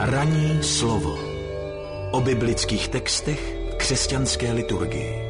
Ranní slovo o biblických textech v křesťanské liturgii.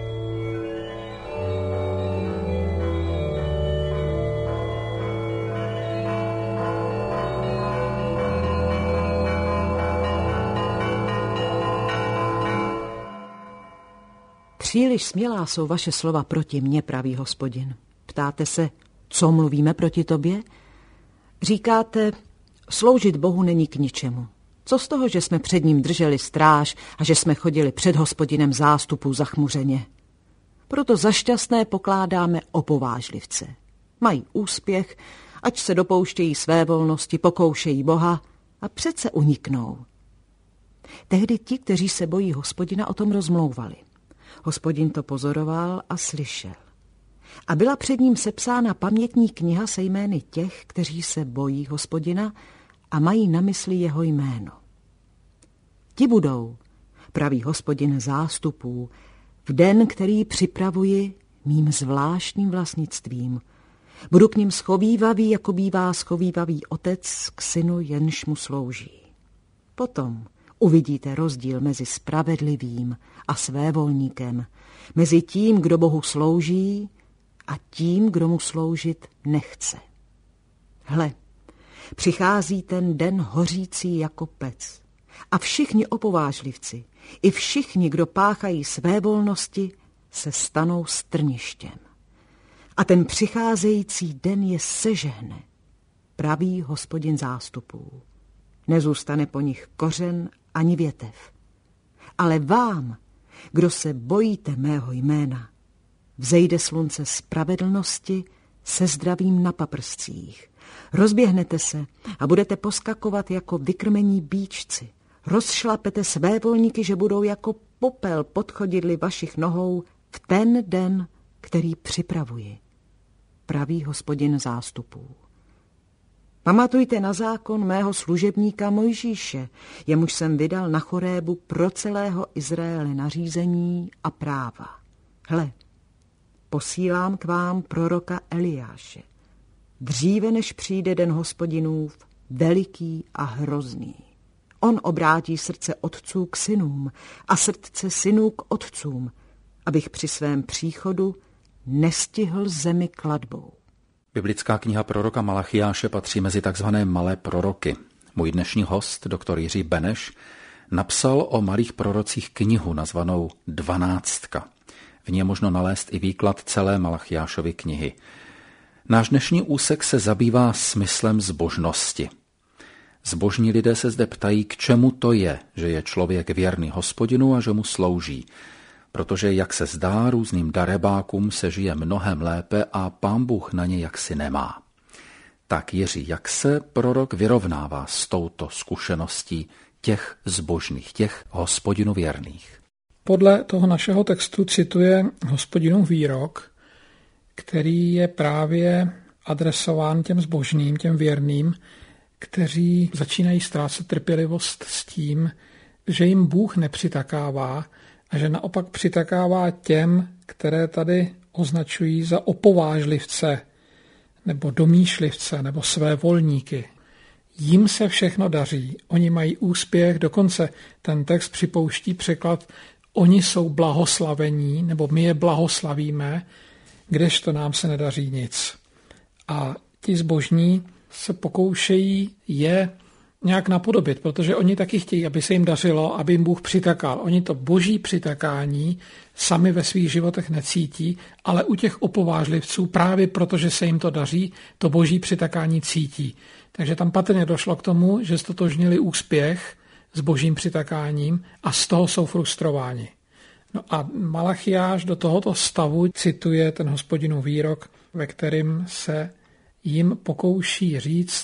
Příliš smělá jsou vaše slova proti mně, pravý Hospodin. Ptáte se, co mluvíme proti tobě? Říkáte, sloužit Bohu není k ničemu. Co z toho, že jsme před ním drželi stráž a že jsme chodili před Hospodinem zástupů zachmuřeně? Proto za šťastné pokládáme opovážlivce. Mají úspěch, ať se dopouštějí své volnosti, pokoušejí Boha a přece uniknou. Tehdy ti, kteří se bojí Hospodina, o tom rozmlouvali. Hospodin to pozoroval a slyšel. A byla před ním sepsána pamětní kniha se jmény těch, kteří se bojí Hospodina a mají na mysli jeho jméno. Ti budou, pravý Hospodin zástupů, v den, který připravuji mým zvláštním vlastnictvím. Budu k nim schovívavý, jako bývá schovívavý otec k synu, jenž mu slouží. Potom uvidíte rozdíl mezi spravedlivým a svévolníkem, mezi tím, kdo Bohu slouží, a tím, kdo mu sloužit nechce. Hle, přichází ten den hořící jako pec a všichni opovážlivci, i všichni, kdo páchají své volnosti, se stanou strništěm. A ten přicházející den je sežehne, pravý Hospodin zástupů. Nezůstane po nich kořen ani větev. Ale vám, kdo se bojíte mého jména, vzejde slunce spravedlnosti se zdravím na paprscích. Rozběhnete se a budete poskakovat jako vykrmení býčci. Rozšlapete své volníky, že budou jako popel pod chodidly vašich nohou v ten den, který připravuji. Pravý Hospodin zástupů. Pamatujte na zákon mého služebníka Mojžíše, jemuž jsem vydal na Chorébu pro celého Izraele nařízení a práva. Hle, posílám k vám proroka Eliáše, dříve než přijde den Hospodinův, veliký a hrozný. On obrátí srdce otců k synům a srdce synů k otcům, abych při svém příchodu nestihl zemi klatbou. Biblická kniha proroka Malachiáše patří mezi takzvané malé proroky. Můj dnešní host, doktor Jiří Beneš, napsal o malých prorocích knihu nazvanou 12. V ní je možno nalézt i výklad celé Malachiášovy knihy. Náš dnešní úsek se zabývá smyslem zbožnosti. Zbožní lidé se zde ptají, k čemu to je, že je člověk věrný Hospodinu a že mu slouží. Protože, jak se zdá, různým darebákům se žije mnohem lépe a Pán Bůh na ně jaksi nemá. Tak Jiří, jak se prorok vyrovnává s touto zkušeností těch zbožných, těch Hospodinu věrných? Podle toho našeho textu cituje Hospodinův výrok, který je právě adresován těm zbožným, těm věrným, kteří začínají ztrácet trpělivost s tím, že jim Bůh nepřitakává a že naopak přitakává těm, které tady označují za opovážlivce nebo domýšlivce nebo své volníky. Jim se všechno daří, oni mají úspěch, dokonce ten text připouští překlad oni jsou blahoslavení nebo my je blahoslavíme, kdežto nám se nedaří nic. A ti zbožní se pokoušejí je nějak napodobit, protože oni taky chtějí, aby se jim dařilo, aby jim Bůh přitakal. Oni to boží přitakání sami ve svých životech necítí, ale u těch opovážlivců právě protože se jim to daří, to boží přitakání cítí. Takže tam patrně došlo k tomu, že stotožnili úspěch s božím přitakáním a z toho jsou frustrováni. No a Malachiáš do tohoto stavu cituje ten Hospodinův výrok, ve kterém se jim pokouší říct,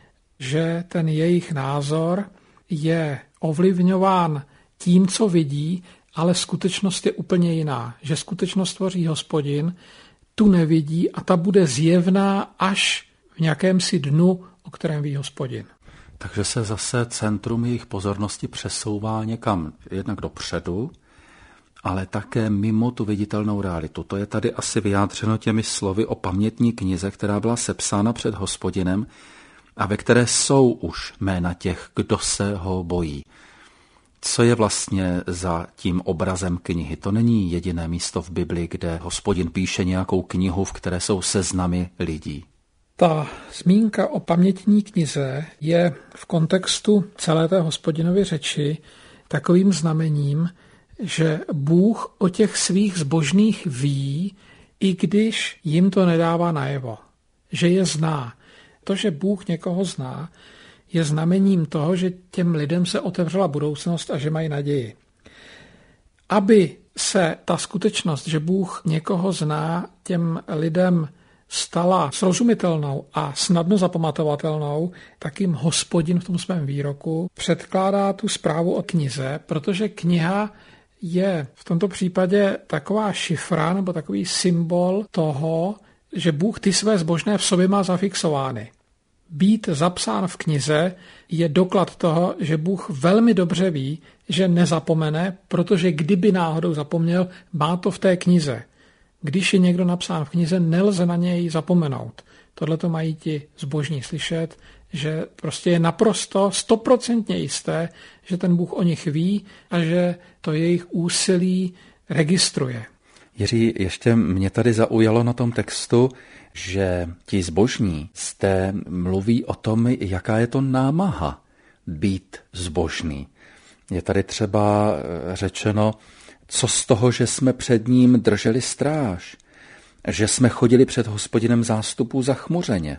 že ten jejich názor je ovlivňován tím, co vidí, ale skutečnost je úplně jiná. Že skutečnost tvoří Hospodin, tu nevidí a ta bude zjevná až v nějakém si dnu, o kterém ví Hospodin. Takže se zase centrum jejich pozornosti přesouvá někam jednak dopředu, ale také mimo tu viditelnou realitu. To je tady asi vyjádřeno těmi slovy o pamětní knize, která byla sepsána před Hospodinem a ve které jsou už jména těch, kdo se ho bojí. Co je vlastně za tím obrazem knihy? To není jediné místo v Bibli, kde Hospodin píše nějakou knihu, v které jsou seznamy lidí. Ta zmínka o pamětní knize je v kontextu celé té Hospodinovy řeči takovým znamením, že Bůh o těch svých zbožných ví, i když jim to nedává najevo, že je zná. To, že Bůh někoho zná, je znamením toho, že těm lidem se otevřela budoucnost a že mají naději. Aby se ta skutečnost, že Bůh někoho zná, těm lidem stala srozumitelnou a snadno zapamatovatelnou, tak jim Hospodin v tom svém výroku předkládá tu zprávu o knize, protože kniha je v tomto případě taková šifra nebo takový symbol toho, že Bůh ty své zbožné v sobě má zafixovány. Být zapsán v knize je doklad toho, že Bůh velmi dobře ví, že nezapomene, protože kdyby náhodou zapomněl, má to v té knize. Když je někdo napsán v knize, nelze na něj zapomenout. Tohle to mají ti zbožní slyšet, že prostě je naprosto 100% jisté, že ten Bůh o nich ví a že to jejich úsilí registruje. Jiří, ještě mě tady zaujalo na tom textu, že ti zbožní zde mluví o tom, jaká je to námaha být zbožný. Je tady třeba řečeno, co z toho, že jsme před ním drželi stráž, že jsme chodili před Hospodinem zástupů zachmuřeně.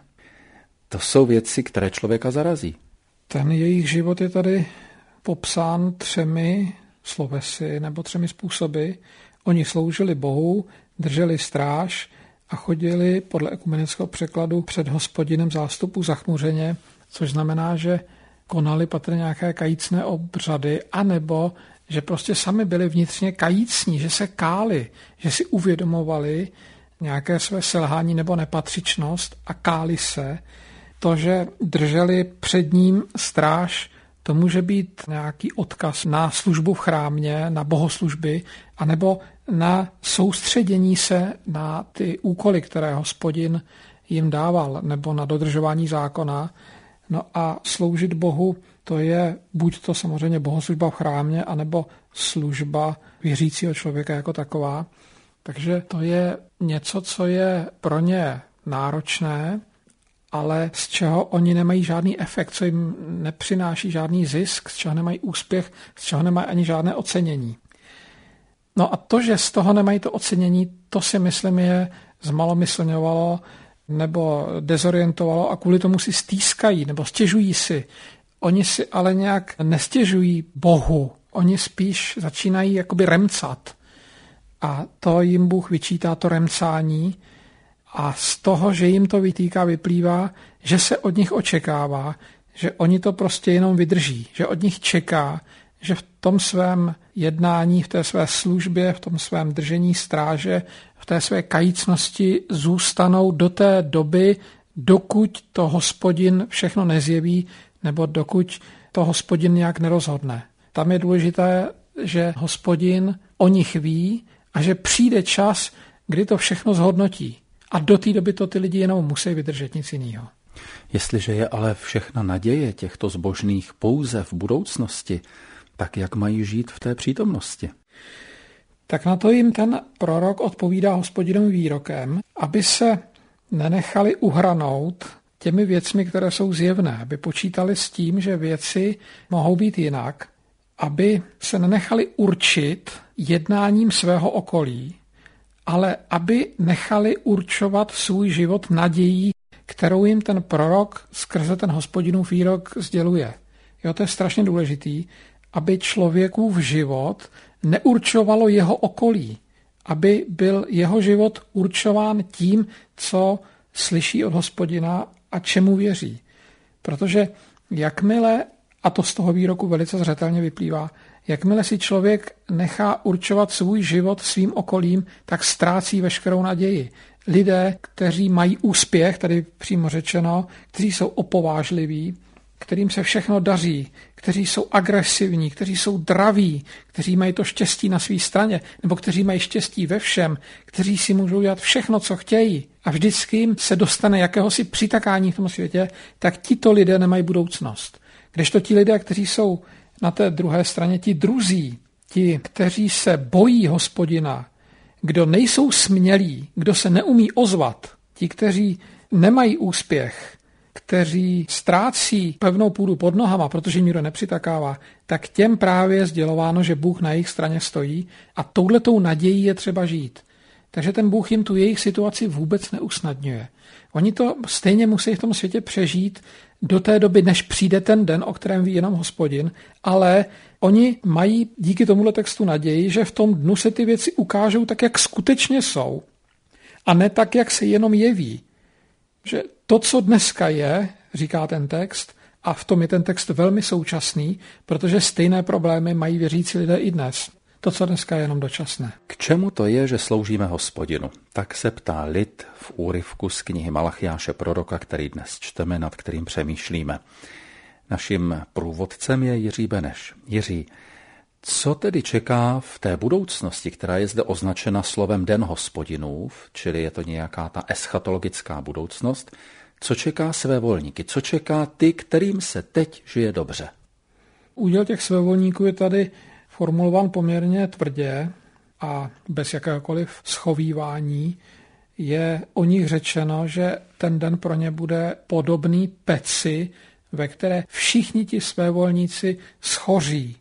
To jsou věci, které člověka zarazí. Ten jejich život je tady popsán 3 slovesy nebo 3 způsoby. Oni sloužili Bohu, drželi stráž a chodili podle ekumenického překladu před Hospodinem zástupu zachmuřeně, což znamená, že konali patrně nějaké kajícné obřady, anebo že prostě sami byli vnitřně kajícní, že se káli, že si uvědomovali nějaké své selhání nebo nepatřičnost a káli se. To, že drželi před ním stráž, to může být nějaký odkaz na službu v chrámě, na bohoslužby, anebo na soustředění se na ty úkoly, které Hospodin jim dával, nebo na dodržování zákona. No a sloužit Bohu, to je buď to samozřejmě bohoslužba v chrámě, anebo služba věřícího člověka jako taková. Takže to je něco, co je pro ně náročné, ale z čeho oni nemají žádný efekt, co jim nepřináší žádný zisk, z čeho nemají úspěch, z čeho nemají ani žádné ocenění. No a to, že z toho nemají to ocenění, to si myslím je zmalomyslňovalo nebo dezorientovalo a kvůli tomu si stýskají nebo stěžují si. Oni si ale nějak nestěžují Bohu, oni spíš začínají jakoby remcat. A to jim Bůh vyčítá, to remcání, a z toho, že jim to vytýká, vyplývá, že se od nich očekává, že oni to prostě jenom vydrží, že od nich čeká, že v tom svém jednání, v té své službě, v tom svém držení stráže, v té své kajícnosti zůstanou do té doby, dokud to Hospodin všechno nezjeví, nebo dokud to Hospodin nějak nerozhodne. Tam je důležité, že Hospodin o nich ví a že přijde čas, kdy to všechno zhodnotí. A do té doby to ty lidi jenom musí vydržet, nic jiného. Jestliže je ale všechna naděje těchto zbožných pouze v budoucnosti, tak jak mají žít v té přítomnosti? Tak na to jim ten prorok odpovídá Hospodinovým výrokem, aby se nenechali uhranout těmi věcmi, které jsou zjevné, aby počítali s tím, že věci mohou být jinak, aby se nenechali určit jednáním svého okolí, ale aby nechali určovat svůj život nadějí, kterou jim ten prorok skrze ten Hospodinův výrok sděluje. Jo, to je strašně důležitý, aby člověkův život neurčovalo jeho okolí, aby byl jeho život určován tím, co slyší od Hospodina a čemu věří. Protože jakmile, a to z toho výroku velice zřetelně vyplývá, jakmile si člověk nechá určovat svůj život svým okolím, tak ztrácí veškerou naději. Lidé, kteří mají úspěch, tady přímo řečeno, kteří jsou opovážliví, kterým se všechno daří, kteří jsou agresivní, kteří jsou draví, kteří mají to štěstí na své straně, nebo kteří mají štěstí ve všem, kteří si můžou dělat všechno, co chtějí a vždycky jim se dostane jakéhosi přitakání v tom světě, tak tito lidé nemají budoucnost. Kdežto ti lidé, kteří jsou na té druhé straně, ti druzí, ti, kteří se bojí Hospodina, kdo nejsou smělí, kdo se neumí ozvat, ti, kteří nemají úspěch, kteří ztrácí pevnou půdu pod nohama, protože jim nikdo nepřitakává, tak těm právě je sdělováno, že Bůh na jejich straně stojí a touhletou nadějí je třeba žít. Takže ten Bůh jim tu jejich situaci vůbec neusnadňuje. Oni to stejně musí v tom světě přežít do té doby, než přijde ten den, o kterém ví jenom Hospodin, ale oni mají díky tomuhle textu naději, že v tom dnu se ty věci ukážou tak, jak skutečně jsou a ne tak, jak se jenom jeví. Že to, co dneska je, říká ten text, a v tom je ten text velmi současný, protože stejné problémy mají věřící lidé i dnes. To, co dneska je jenom dočasné. K čemu to je, že sloužíme Hospodinu? Tak se ptá lid v úryvku z knihy Malachiáše proroka, který dnes čteme, nad kterým přemýšlíme. Naším průvodcem je Jiří Beneš. Jiří, co tedy čeká v té budoucnosti, která je zde označena slovem Den Hospodinův, čili je to nějaká ta eschatologická budoucnost, co čeká svévolníky, co čeká ty, kterým se teď žije dobře? Úděl těch svévolníků je tady formulován poměrně tvrdě a bez jakéhokoliv schovívání. Je o nich řečeno, že ten den pro ně bude podobný peci, ve které všichni ti svévolníci schoří.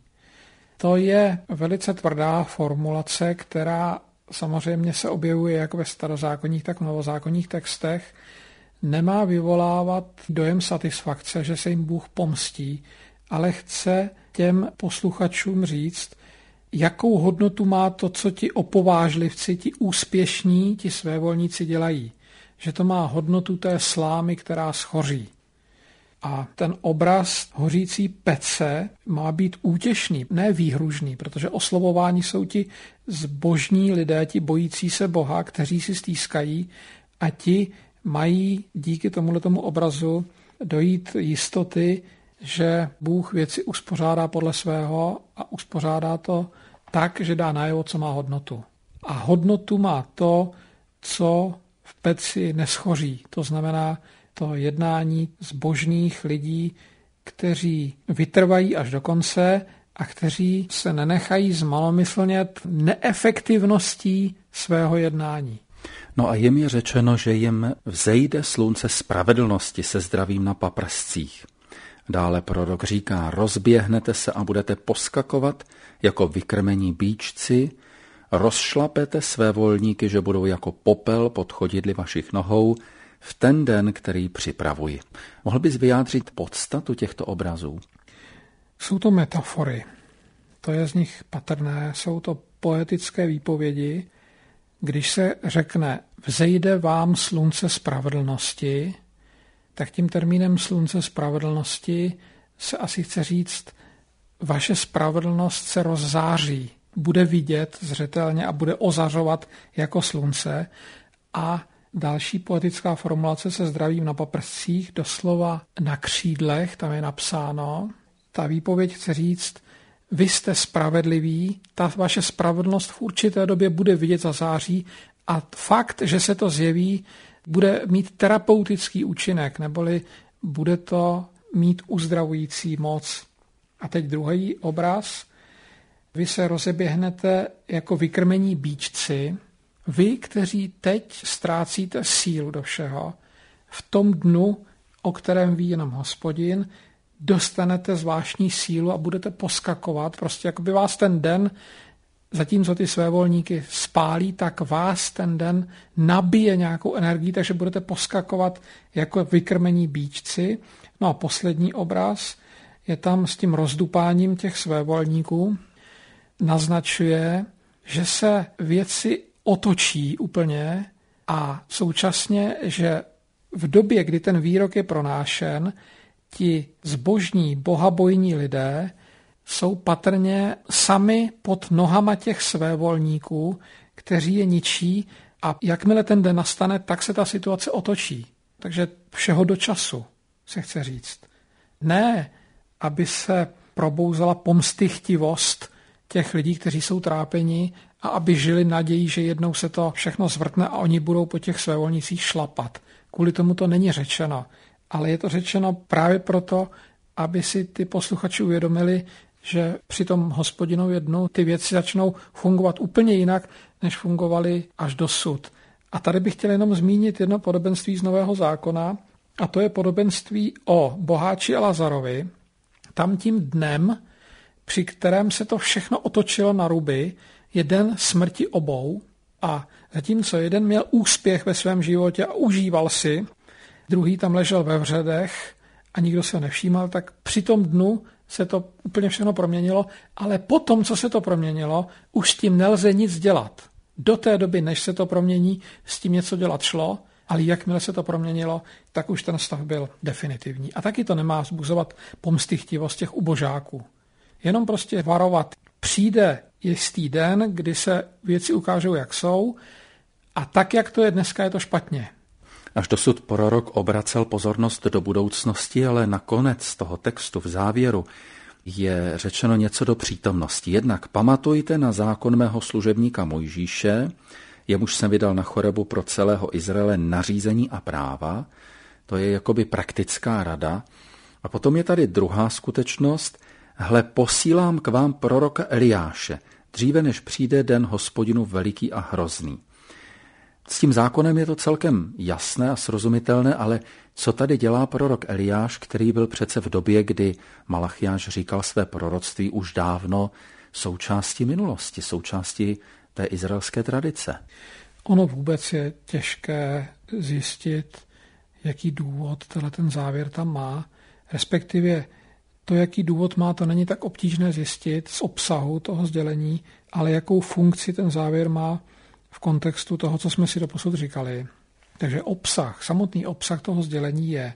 To je velice tvrdá formulace, která samozřejmě se objevuje jak ve starozákonních, tak v novozákonních textech. Nemá vyvolávat dojem satisfakce, že se jim Bůh pomstí, ale chce těm posluchačům říct, jakou hodnotu má to, co ti opovážlivci, ti úspěšní, ti svévolníci dělají. Že to má hodnotu té slámy, která schoří. A ten obraz hořící pece má být útěšný, ne výhružný, protože oslovováni jsou ti zbožní lidé, ti bojící se Boha, kteří si stýskají a ti mají díky tomuhletomu obrazu dojít jistoty, že Bůh věci uspořádá podle svého a uspořádá to tak, že dá najevo, co má hodnotu. A hodnotu má to, co v peci neschoří. To znamená to jednání zbožných lidí, kteří vytrvají až do konce a kteří se nenechají zmalomyslnět neefektivností svého jednání. No a jim je řečeno, že jim vzejde slunce spravedlnosti se zdravím na paprscích. Dále prorok říká, rozběhnete se a budete poskakovat jako vykrmení býčci, rozšlapete své volníky, že budou jako popel pod chodidly vašich nohou v ten den, který připravuji. Mohl bys vyjádřit podstatu těchto obrazů? Jsou to metafory. To je z nich patrné. Jsou to poetické výpovědi. Když se řekne, vzejde vám slunce spravedlnosti, tak tím termínem slunce spravedlnosti se asi chce říct, vaše spravedlnost se rozzáří, bude vidět zřetelně a bude ozařovat jako slunce. A další poetická formulace se zdravím na paprscích, doslova na křídlech, tam je napsáno. Ta výpověď chce říct, vy jste spravedliví, ta vaše spravedlnost v určité době bude vidět zazáří a fakt, že se to zjeví, bude mít terapeutický účinek, neboli bude to mít uzdravující moc. A teď druhý obraz. Vy se rozeběhnete jako vykrmení býčci. Vy, kteří teď ztrácíte sílu do všeho, v tom dnu, o kterém ví jenom Hospodin, dostanete zvláštní sílu a budete poskakovat. Prostě jako by vás ten den, zatímco ty svévolníky spálí, tak vás ten den nabije nějakou energii, takže budete poskakovat jako vykrmení býčci. No a poslední obraz je tam s tím rozdupáním těch svévolníků. Naznačuje, že se věci otočí úplně a současně, že v době, kdy ten výrok je pronášen, ti zbožní, bohabojní lidé jsou patrně sami pod nohama těch svévolníků, kteří je ničí a jakmile ten den nastane, tak se ta situace otočí. Takže všeho do času, se chce říct. Ne, aby se probouzela pomstychtivost těch lidí, kteří jsou trápeni, a aby žili nadějí, že jednou se to všechno zvrtne a oni budou po těch svévolnicích šlapat. Kvůli tomu to není řečeno, ale je to řečeno právě proto, aby si ty posluchači uvědomili, že při tom Hospodinovi dnu ty věci začnou fungovat úplně jinak, než fungovaly až dosud. A tady bych chtěl jenom zmínit jedno podobenství z Nového zákona, a to je podobenství o boháči a Lazarovi. Tam tím dnem, při kterém se to všechno otočilo na ruby, je den smrti obou, a zatímco jeden měl úspěch ve svém životě a užíval si, druhý tam ležel ve vředech a nikdo se nevšímal, tak při tom dnu se to úplně všechno proměnilo, ale potom, co se to proměnilo, už s tím nelze nic dělat. Do té doby, než se to promění, s tím něco dělat šlo, ale jakmile se to proměnilo, tak už ten stav byl definitivní. A taky to nemá vzbuzovat pomstychtivost těch ubožáků. Jenom prostě varovat. Přijde jistý den, kdy se věci ukážou, jak jsou, a tak, jak to je dneska, je to špatně. Až dosud prorok obracel pozornost do budoucnosti, ale nakonec toho textu v závěru je řečeno něco do přítomnosti. Jednak pamatujte na zákon mého služebníka Mojžíše, jemuž jsem vydal na Chorebu pro celého Izraele nařízení a práva. To je jakoby praktická rada. A potom je tady druhá skutečnost. Hle, posílám k vám proroka Eliáše, dříve než přijde den Hospodinu veliký a hrozný. S tím zákonem je to celkem jasné a srozumitelné, ale co tady dělá prorok Eliáš, který byl přece v době, kdy Malachiáš říkal své proroctví, už dávno součástí minulosti, součástí té izraelské tradice? Ono vůbec je těžké zjistit, jaký důvod ten závěr tam má, respektive to, jaký důvod má, to není tak obtížné zjistit z obsahu toho sdělení, ale jakou funkci ten závěr má v kontextu toho, co jsme si doposud říkali. Takže samotný obsah toho sdělení je,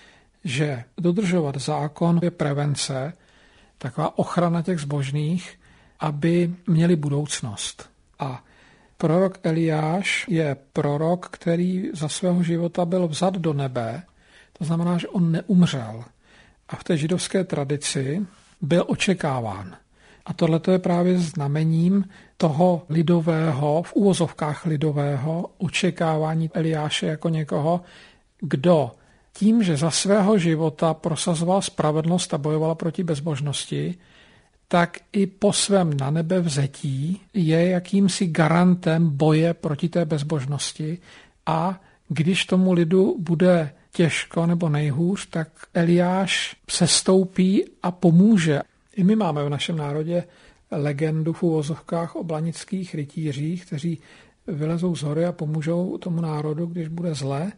že dodržovat zákon je prevence, taková ochrana těch zbožných, aby měli budoucnost. A prorok Eliáš je prorok, který za svého života byl vzat do nebe, to znamená, že on neumřel. A v té židovské tradici byl očekáván. A tohle je právě znamením toho lidového, v uvozovkách lidového, očekávání Eliáše jako někoho, kdo tím, že za svého života prosazoval spravedlnost a bojoval proti bezbožnosti, tak i po svém na nebe vzetí je jakýmsi garantem boje proti té bezbožnosti, a když tomu lidu bude těžko nebo nejhůř, tak Eliáš sestoupí a pomůže. I my máme v našem národě legendu v uvozovkách o blanických rytířích, kteří vylezou z hory a pomůžou tomu národu, když bude zle.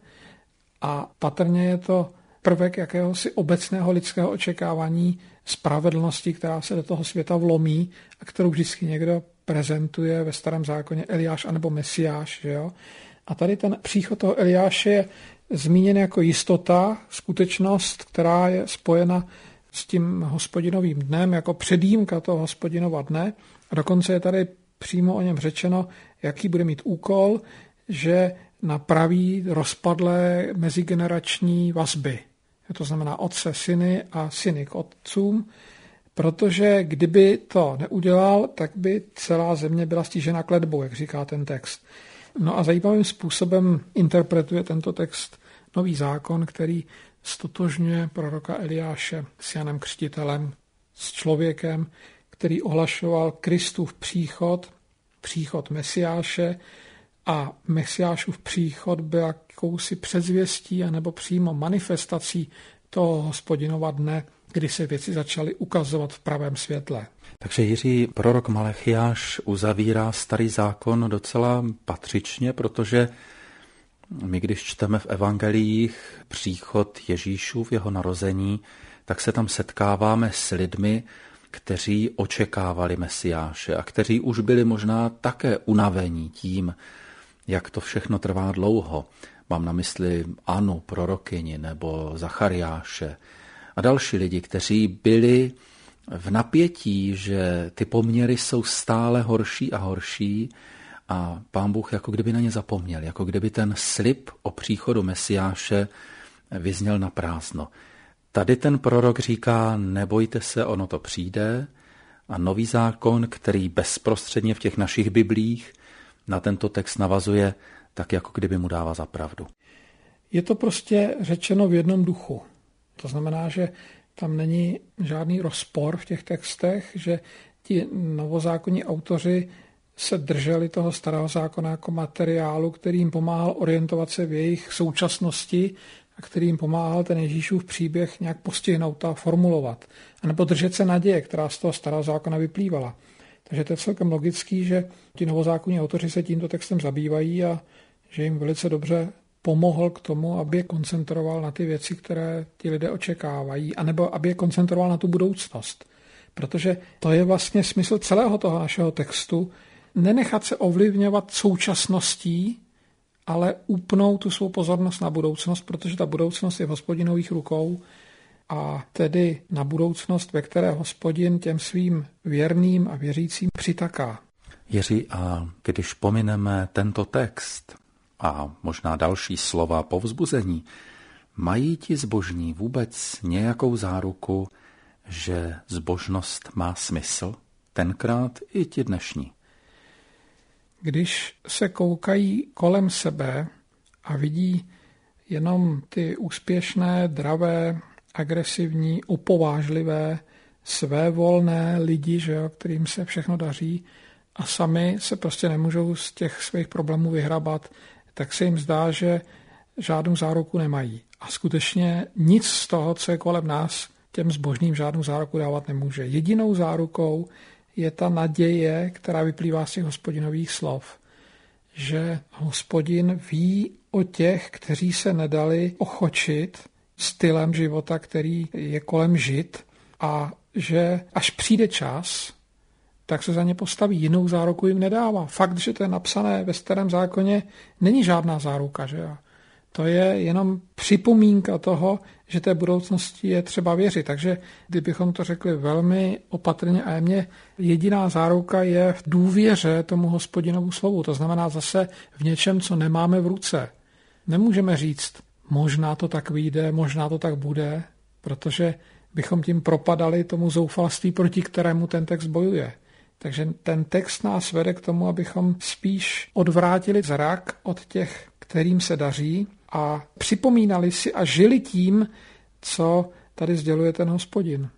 A patrně je to prvek jakéhosi obecného lidského očekávání spravedlnosti, která se do toho světa vlomí a kterou vždycky někdo prezentuje ve Starém zákoně Eliáš anebo Mesiáš. Že jo? A tady ten příchod toho Eliáše je zmíněn jako jistota, skutečnost, která je spojena s tím Hospodinovým dnem, jako předjímka toho Hospodinova dne. A dokonce je tady přímo o něm řečeno, jaký bude mít úkol, že napraví rozpadlé mezigenerační vazby. To znamená otce, syny a syny k otcům, protože kdyby to neudělal, tak by celá země byla stižena kletbou, jak říká ten text. No a zajímavým způsobem interpretuje tento text Nový zákon, který stotožňuje proroka Eliáše s Janem Křtitelem, s člověkem, který ohlašoval Kristův příchod Mesiáše, a Mesiášův příchod byl jakousi předzvěstí anebo přímo manifestací toho Hospodinova dne, kdy se věci začaly ukazovat v pravém světle. Takže Jiří, prorok Malachiáš uzavírá Starý zákon docela patřičně, protože my, když čteme v evangeliích příchod Ježíšův, jeho narození, tak se tam setkáváme s lidmi, kteří očekávali Mesiáše a kteří už byli možná také unavení tím, jak to všechno trvá dlouho. Mám na mysli Anu, prorokyni, nebo Zachariáše a další lidi, kteří byli v napětí, že ty poměry jsou stále horší a horší a Pán Bůh jako kdyby na ně zapomněl, jako kdyby ten slib o příchodu Mesiáše vyzněl na prázdno. tady ten prorok říká, nebojte se, ono to přijde. A Nový zákon, který bezprostředně v těch našich biblích na tento text navazuje, tak jako kdyby mu dává za pravdu. Je to prostě řečeno v jednom duchu. To znamená, že tam není žádný rozpor v těch textech, že ti novozákonní autoři se drželi toho starého zákona jako materiálu, který jim pomáhal orientovat se v jejich současnosti a který jim pomáhal ten Ježíšův příběh nějak postihnout a formulovat. A nebo držet se naděje, která z toho starého zákona vyplývala. Takže to je celkem logický, že ti novozákonní autoři se tímto textem zabývají a že jim velice dobře pomohl k tomu, aby je koncentroval na ty věci, které ti lidé očekávají, anebo aby je koncentroval na tu budoucnost. Protože to je vlastně smysl celého toho našeho textu, nenechat se ovlivňovat současností, ale upnout tu svou pozornost na budoucnost, protože ta budoucnost je v Hospodinových rukou a tedy na budoucnost, ve které Hospodin těm svým věrným a věřícím přitaká. Jiří, a když pomineme tento text a možná další slova povzbuzení, mají ti zbožní vůbec nějakou záruku, že zbožnost má smysl? Tenkrát i ti dnešní. Když se koukají kolem sebe a vidí jenom ty úspěšné, dravé, agresivní, opovážlivé, svévolné lidi, že jo, kterým se všechno daří a sami se prostě nemůžou z těch svých problémů vyhrabat, tak se jim zdá, že žádnou záruku nemají. A skutečně nic z toho, co je kolem nás, těm zbožným žádnou záruku dávat nemůže. Jedinou zárukou je ta naděje, která vyplývá z těch Hospodinových slov, že Hospodin ví o těch, kteří se nedali ochočit stylem života, který je kolem žit, a že až přijde čas, tak se za ně postaví. Jinou záruku jim nedává. Fakt, že to je napsané ve Starém zákoně, není žádná záruka, že jo? To je jenom připomínka toho, že té budoucnosti je třeba věřit. Takže kdybychom to řekli velmi opatrně a jemně, jediná záruka je v důvěře tomu Hospodinovu slovu. To znamená zase v něčem, co nemáme v ruce. Nemůžeme říct, možná to tak vyjde, možná to tak bude, protože bychom tím propadali tomu zoufalství, proti kterému ten text bojuje. Takže ten text nás vede k tomu, abychom spíš odvrátili zrak od těch, kterým se daří, a připomínali si a žili tím, co tady sděluje ten Hospodin.